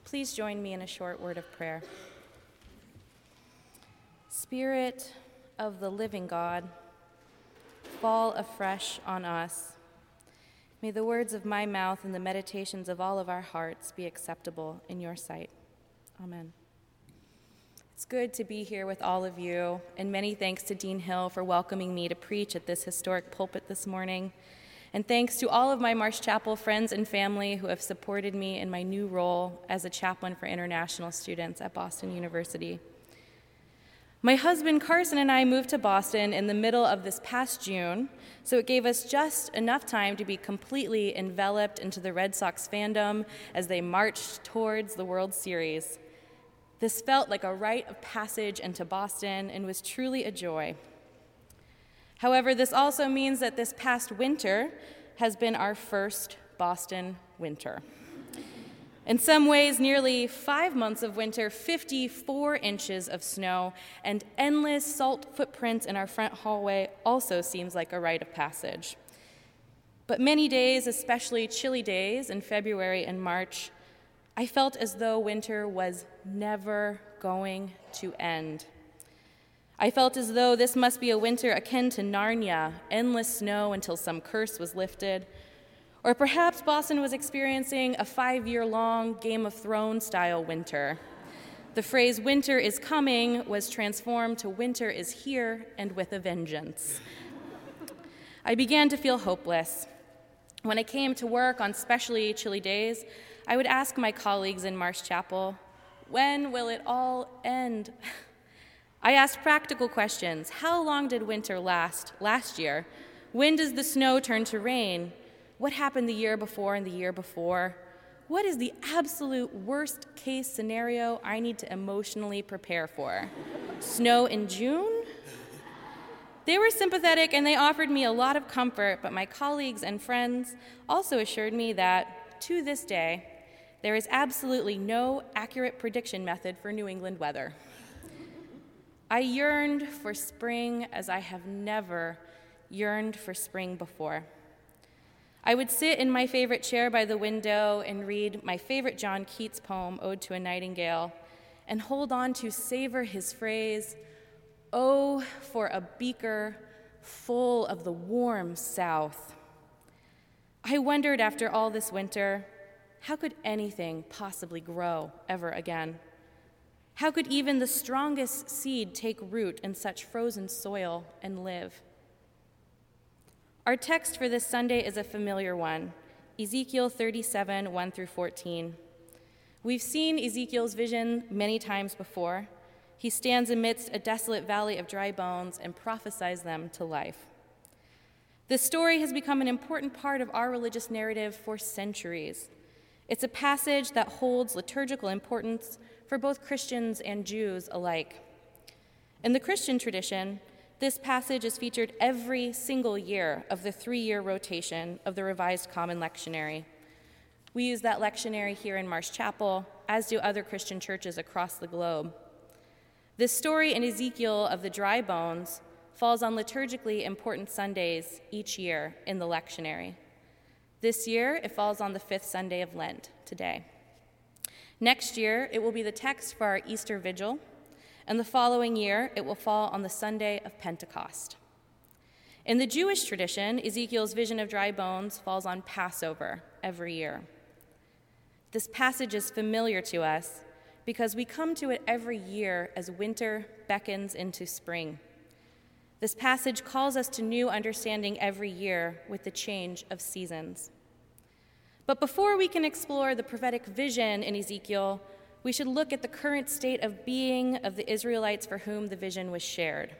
Please join me in a short word of prayer. Spirit of the living God, fall afresh on us. May the words of my mouth and the meditations of all of our hearts be acceptable in your sight. Amen. It's good to be here with all of you, and many thanks to Dean Hill for welcoming me to preach at this historic pulpit this morning. And thanks to all of my Marsh Chapel friends and family who have supported me in my new role as a chaplain for international students at Boston University. My husband Carson and I moved to Boston in the middle of this past June, so it gave us just enough time to be completely enveloped into the Red Sox fandom as they marched towards the World Series. This felt like a rite of passage into Boston and was truly a joy. However, this also means that this past winter has been our first Boston winter. In some ways, nearly 5 months of winter, 54 inches of snow, and endless salt footprints in our front hallway also seems like a rite of passage. But many days, especially chilly days in February and March, I felt as though winter was never going to end. I felt as though this must be a winter akin to Narnia, endless snow until some curse was lifted. Or perhaps Boston was experiencing a 5-year-long Game of Thrones-style winter. The phrase "winter is coming" was transformed to "winter is here and with a vengeance." I began to feel hopeless. When I came to work on especially chilly days, I would ask my colleagues in Marsh Chapel, when will it all end? I asked practical questions. How long did winter last year? When does the snow turn to rain? What happened the year before and the year before? What is the absolute worst case scenario I need to emotionally prepare for? Snow in June? They were sympathetic and they offered me a lot of comfort, but my colleagues and friends also assured me that, to this day, there is absolutely no accurate prediction method for New England weather. I yearned for spring as I have never yearned for spring before. I would sit in my favorite chair by the window and read my favorite John Keats poem, Ode to a Nightingale, and hold on to savor his phrase, "Oh, for a beaker full of the warm South." I wondered after all this winter, how could anything possibly grow ever again? How could even the strongest seed take root in such frozen soil and live? Our text for this Sunday is a familiar one, Ezekiel 37, 1 through 14. We've seen Ezekiel's vision many times before. He stands amidst a desolate valley of dry bones and prophesies them to life. This story has become an important part of our religious narrative for centuries. It's a passage that holds liturgical importance for both Christians and Jews alike. In the Christian tradition, this passage is featured every single year of the 3-year rotation of the Revised Common Lectionary. We use that lectionary here in Marsh Chapel, as do other Christian churches across the globe. This story in Ezekiel of the dry bones falls on liturgically important Sundays each year in the lectionary. This year, it falls on the 5th Sunday of Lent, today. Next year, it will be the text for our Easter Vigil, and the following year, it will fall on the Sunday of Pentecost. In the Jewish tradition, Ezekiel's vision of dry bones falls on Passover every year. This passage is familiar to us because we come to it every year as winter beckons into spring. This passage calls us to new understanding every year with the change of seasons. But before we can explore the prophetic vision in Ezekiel, we should look at the current state of being of the Israelites for whom the vision was shared.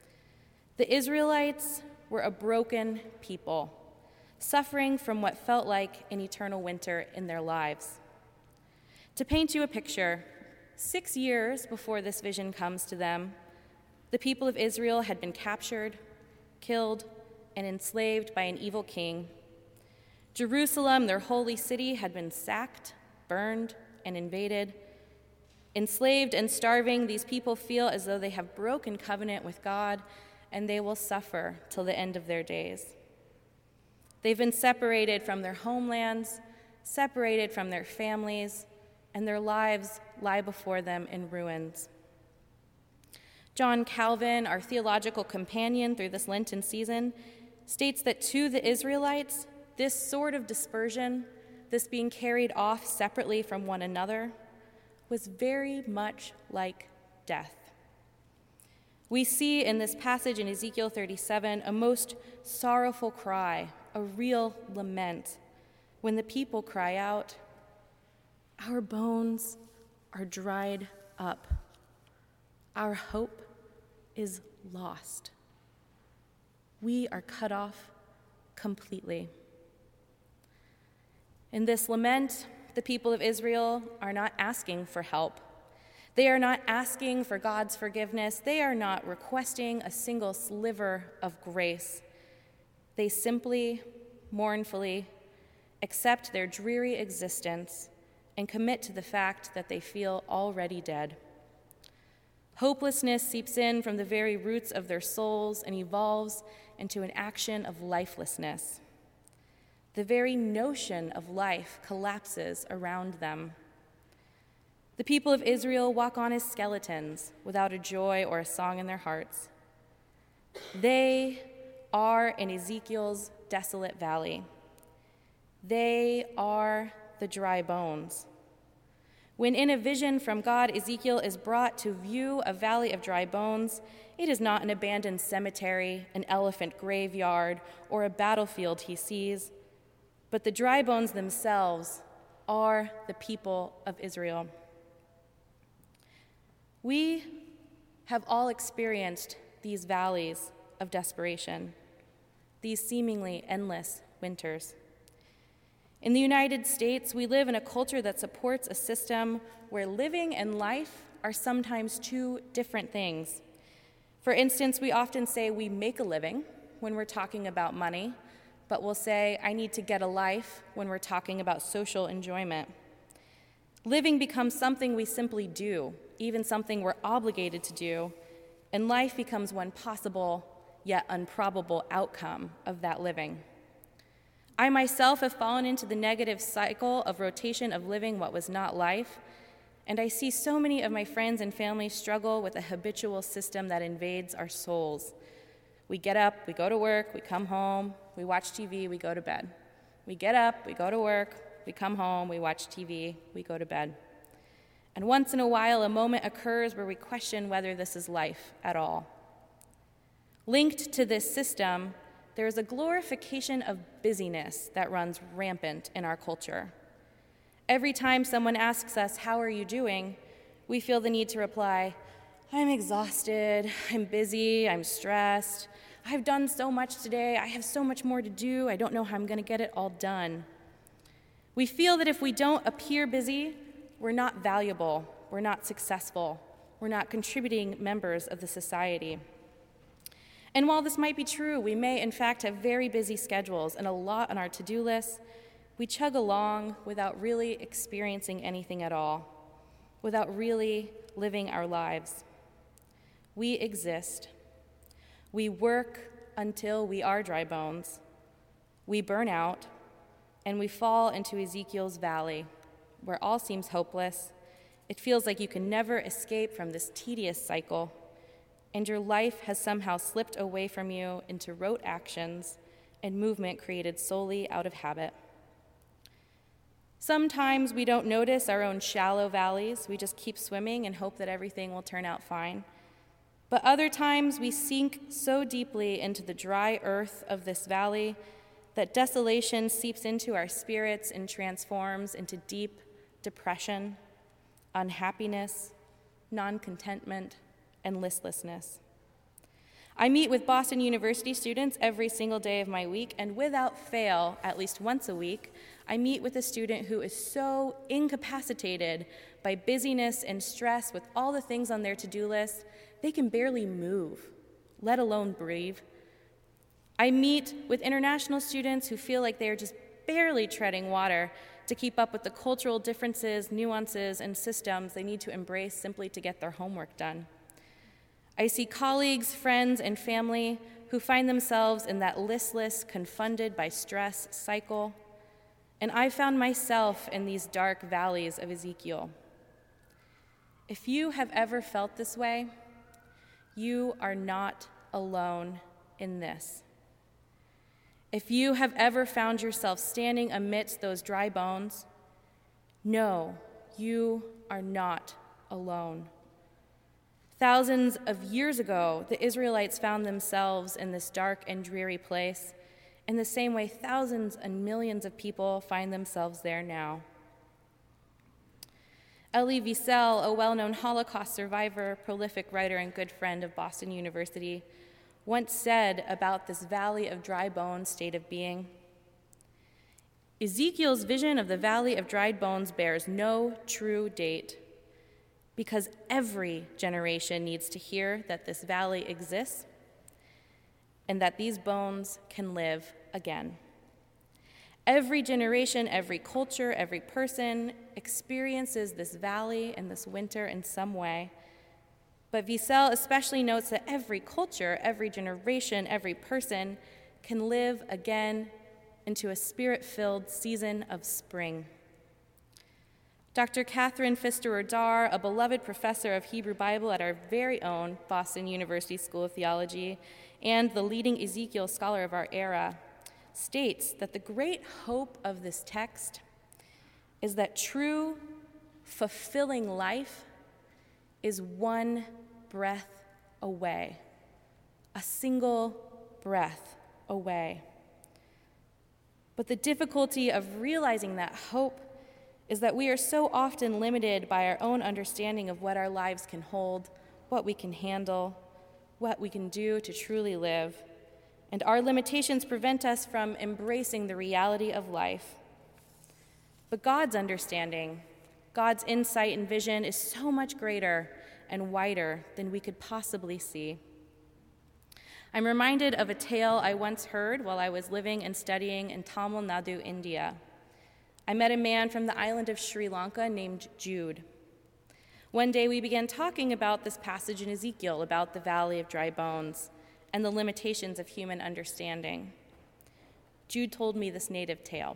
The Israelites were a broken people, suffering from what felt like an eternal winter in their lives. To paint you a picture, 6 years before this vision comes to them, the people of Israel had been captured, killed, and enslaved by an evil king. Jerusalem, their holy city, had been sacked, burned, and invaded. Enslaved and starving, these people feel as though they have broken covenant with God, and they will suffer till the end of their days. They've been separated from their homelands, separated from their families, and their lives lie before them in ruins. John Calvin, our theological companion through this Lenten season, states that to the Israelites, this sort of dispersion, this being carried off separately from one another, was very much like death. We see in this passage in Ezekiel 37 a most sorrowful cry, a real lament, when the people cry out, "Our bones are dried up. Our hope is lost. We are cut off completely." In this lament, the people of Israel are not asking for help. They are not asking for God's forgiveness. They are not requesting a single sliver of grace. They simply, mournfully, accept their dreary existence and commit to the fact that they feel already dead. Hopelessness seeps in from the very roots of their souls and evolves into an action of lifelessness. The very notion of life collapses around them. The people of Israel walk on as skeletons without a joy or a song in their hearts. They are in Ezekiel's desolate valley. They are the dry bones. When in a vision from God, Ezekiel is brought to view a valley of dry bones, it is not an abandoned cemetery, an elephant graveyard, or a battlefield he sees, but the dry bones themselves are the people of Israel. We have all experienced these valleys of desperation, these seemingly endless winters. In the United States, we live in a culture that supports a system where living and life are sometimes two different things. For instance, we often say we make a living when we're talking about money, but we'll say, I need to get a life when we're talking about social enjoyment. Living becomes something we simply do, even something we're obligated to do, and life becomes one possible yet improbable outcome of that living. I myself have fallen into the negative cycle of rotation of living what was not life, and I see so many of my friends and family struggle with a habitual system that invades our souls. We get up, we go to work, we come home, we watch TV, we go to bed. We get up, we go to work, we come home, we watch TV, we go to bed. And once in a while, a moment occurs where we question whether this is life at all. Linked to this system, there is a glorification of busyness that runs rampant in our culture. Every time someone asks us, "How are you doing?" we feel the need to reply, "I'm exhausted, I'm busy, I'm stressed, I've done so much today, I have so much more to do, I don't know how I'm going to get it all done." We feel that if we don't appear busy, we're not valuable, we're not successful, we're not contributing members of the society. And while this might be true, we may in fact have very busy schedules and a lot on our to-do list, we chug along without really experiencing anything at all, without really living our lives. We exist. We work until we are dry bones. We burn out, and we fall into Ezekiel's valley, where all seems hopeless. It feels like you can never escape from this tedious cycle, and your life has somehow slipped away from you into rote actions and movement created solely out of habit. Sometimes we don't notice our own shallow valleys. We just keep swimming and hope that everything will turn out fine. But other times we sink so deeply into the dry earth of this valley that desolation seeps into our spirits and transforms into deep depression, unhappiness, non-contentment, and listlessness. I meet with Boston University students every single day of my week, and without fail, at least once a week, I meet with a student who is so incapacitated by busyness and stress with all the things on their to-do list, they can barely move, let alone breathe. I meet with international students who feel like they are just barely treading water to keep up with the cultural differences, nuances, and systems they need to embrace simply to get their homework done. I see colleagues, friends, and family who find themselves in that listless, confounded by stress cycle. and I found myself in these dark valleys of Ezekiel. If you have ever felt this way, you are not alone in this. If you have ever found yourself standing amidst those dry bones, no, you are not alone. Thousands of years ago, the Israelites found themselves in this dark and dreary place, in the same way thousands and millions of people find themselves there now. Elie Wiesel, a well-known Holocaust survivor, prolific writer, and good friend of Boston University, once said about this valley of dry bones state of being, Ezekiel's vision of the valley of dried bones bears no true date, because every generation needs to hear that this valley exists and that these bones can live again. Every generation, every culture, every person experiences this valley and this winter in some way. But Wiesel especially notes that every culture, every generation, every person can live again into a spirit-filled season of spring. Dr. Catherine Pfister-Dar, a beloved professor of Hebrew Bible at our very own Boston University School of Theology and the leading Ezekiel scholar of our era, states that the great hope of this text is that true, fulfilling life is one breath away, a single breath away. But the difficulty of realizing that hope is that we are so often limited by our own understanding of what our lives can hold, what we can handle, what we can do to truly live. And our limitations prevent us from embracing the reality of life. But God's understanding, God's insight and vision is so much greater and wider than we could possibly see. I'm reminded of a tale I once heard while I was living and studying in Tamil Nadu, India. I met a man from the island of Sri Lanka named Jude. One day we began talking about this passage in Ezekiel about the valley of dry bones and the limitations of human understanding. Jude told me this native tale.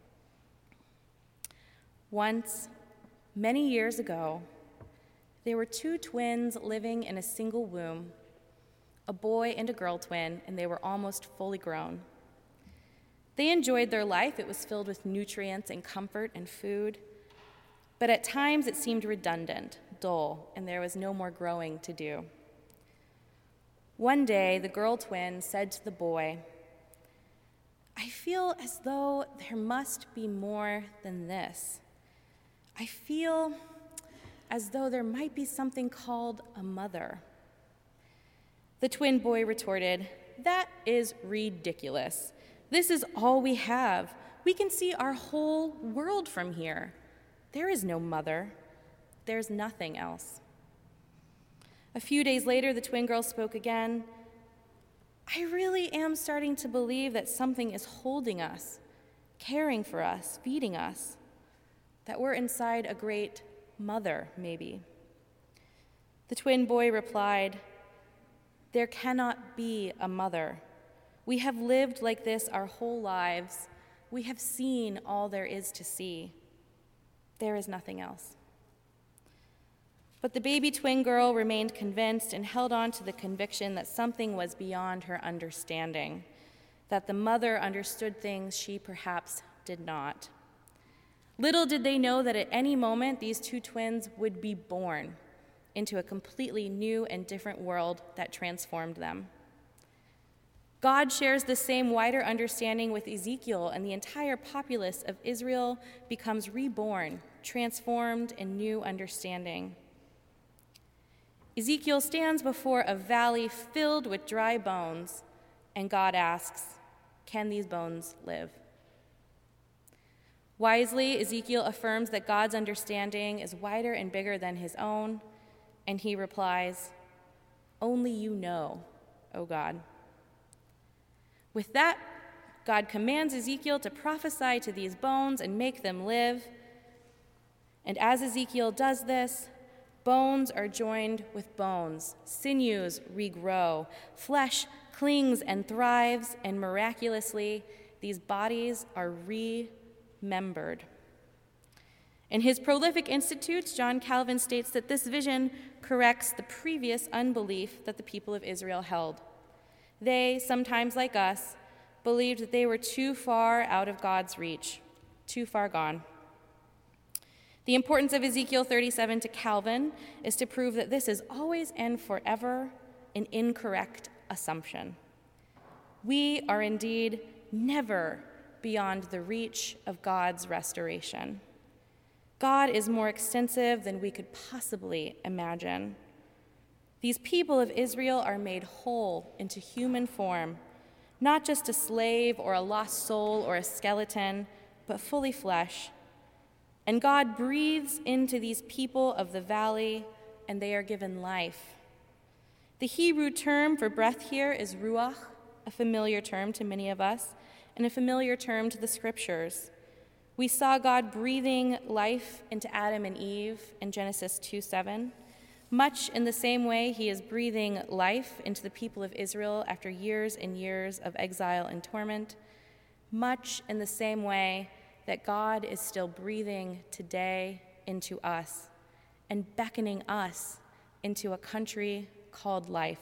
Once, many years ago, there were two twins living in a single womb, a boy and a girl twin, and they were almost fully grown. They enjoyed their life. It was filled with nutrients and comfort and food, but at times it seemed redundant, dull, and there was no more growing to do. One day, the girl twin said to the boy, "I feel as though there must be more than this. I feel as though there might be something called a mother." The twin boy retorted, "That is ridiculous. This is all we have. We can see our whole world from here. There is no mother. There's nothing else." A few days later, the twin girl spoke again. "I really am starting to believe that something is holding us, caring for us, feeding us, that we're inside a great mother, maybe." The twin boy replied, "There cannot be a mother. We have lived like this our whole lives. We have seen all there is to see. There is nothing else." But the baby twin girl remained convinced and held on to the conviction that something was beyond her understanding, that the mother understood things she perhaps did not. Little did they know that at any moment these two twins would be born into a completely new and different world that transformed them. God shares the same wider understanding with Ezekiel, and the entire populace of Israel becomes reborn, transformed in new understanding. Ezekiel stands before a valley filled with dry bones, and God asks, "Can these bones live?" Wisely, Ezekiel affirms that God's understanding is wider and bigger than his own, and he replies, "Only you know, O God." With that, God commands Ezekiel to prophesy to these bones and make them live. And as Ezekiel does this, bones are joined with bones, sinews regrow, flesh clings and thrives, and miraculously, these bodies are remade membered. In his prolific Institutes, John Calvin states that this vision corrects the previous unbelief that the people of Israel held. They, sometimes like us, believed that they were too far out of God's reach, too far gone. The importance of Ezekiel 37 to Calvin is to prove that this is always and forever an incorrect assumption. We are indeed never beyond the reach of God's restoration. God is more extensive than we could possibly imagine. These people of Israel are made whole into human form, not just a slave or a lost soul or a skeleton, but fully flesh. And God breathes into these people of the valley, and they are given life. The Hebrew term for breath here is ruach, a familiar term to many of us, and a familiar term to the scriptures. We saw God breathing life into Adam and Eve in Genesis 2:7. Much in the same way, he is breathing life into the people of Israel after years and years of exile and torment. Much in the same way that God is still breathing today into us and beckoning us into a country called life.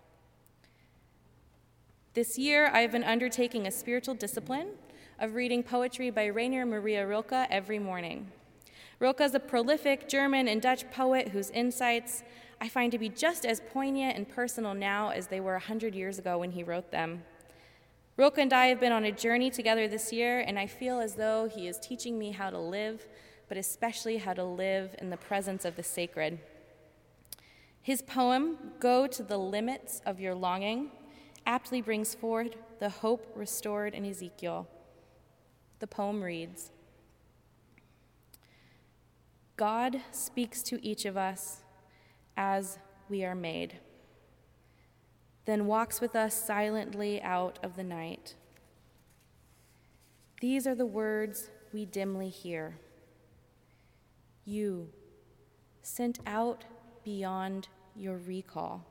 This year, I've been undertaking a spiritual discipline of reading poetry by Rainer Maria Rilke every morning. Rilke is a prolific German and Dutch poet whose insights I find to be just as poignant and personal now as they were 100 years ago when he wrote them. Rilke and I have been on a journey together this year, and I feel as though he is teaching me how to live, but especially how to live in the presence of the sacred. His poem, Go to the Limits of Your Longing, aptly brings forward the hope restored in Ezekiel. The poem reads, God speaks to each of us as we are made, then walks with us silently out of the night. These are the words we dimly hear. You, sent out beyond your recall.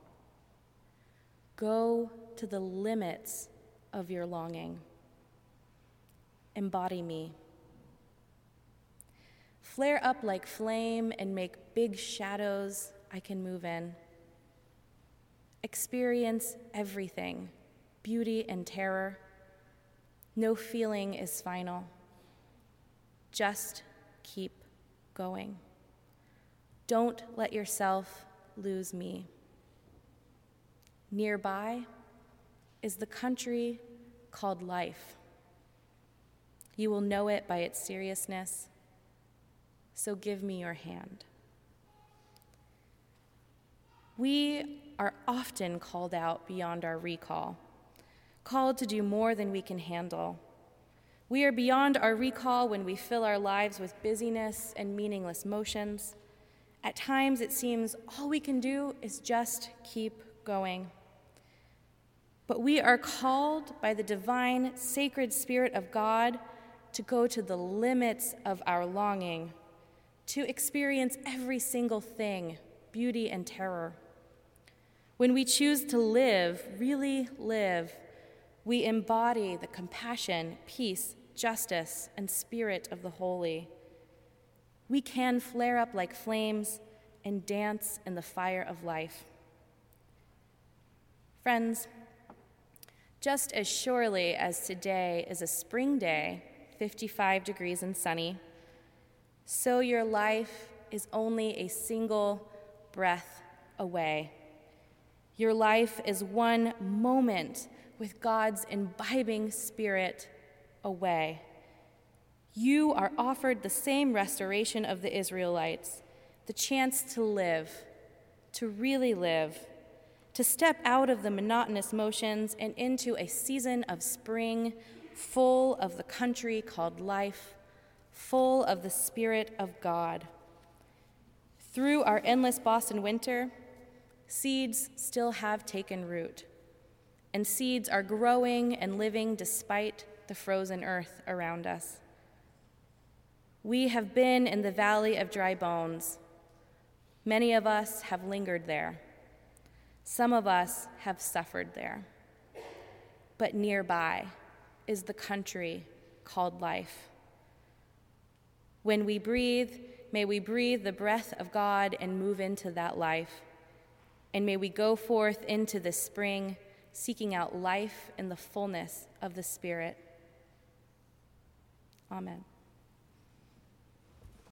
Go to the limits of your longing. Embody me. Flare up like flame and make big shadows I can move in. Experience everything, beauty and terror. No feeling is final. Just keep going. Don't let yourself lose me. Nearby is the country called life. You will know it by its seriousness, so give me your hand. We are often called out beyond our recall, called to do more than we can handle. We are beyond our recall when we fill our lives with busyness and meaningless motions. At times, it seems all we can do is just keep going. But we are called by the divine, sacred Spirit of God to go to the limits of our longing, to experience every single thing, beauty and terror. When we choose to live, really live, we embody the compassion, peace, justice, and spirit of the holy. We can flare up like flames and dance in the fire of life. Friends, just as surely as today is a spring day, 55 degrees and sunny, so your life is only a single breath away. Your life is one moment with God's imbibing spirit away. You are offered the same restoration of the Israelites, the chance to live, to really live, to step out of the monotonous motions and into a season of spring full of the country called life, full of the Spirit of God. Through our endless Boston winter, seeds still have taken root, and seeds are growing and living despite the frozen earth around us. We have been in the valley of dry bones. Many of us have lingered there. Some of us have suffered there. But nearby is the country called life. When we breathe, may we breathe the breath of God and move into that life. And may we go forth into the spring, seeking out life in the fullness of the Spirit. Amen.